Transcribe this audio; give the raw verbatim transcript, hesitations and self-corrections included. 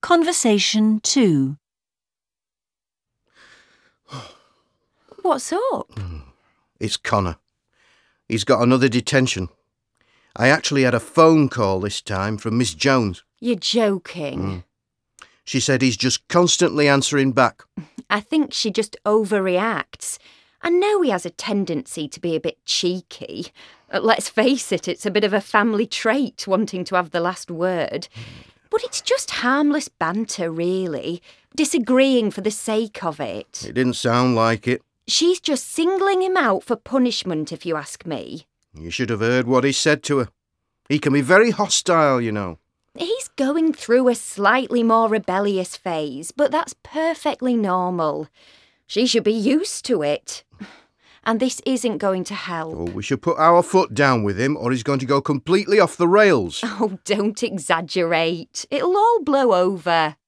Conversation two. What's up? It's Connor. He's got another detention. I actually had a phone call this time from Miss Jones. You're joking. Mm. She said he's just constantly answering back. I think she just overreacts. I know he has a tendency to be a bit cheeky. Uh, Let's face it, it's a bit of a family trait, wanting to have the last word. But it's just harmless banter, really. Disagreeing for the sake of it. It didn't sound like it. She's just singling him out for punishment, if you ask me. You should have heard what he said to her. He can be very hostile, you know. He's going through a slightly more rebellious phase, but that's perfectly normal. She should be used to it. And this isn't going to help. Oh, we should put our foot down with him or he's going to go completely off the rails. Oh, don't exaggerate. It'll all blow over.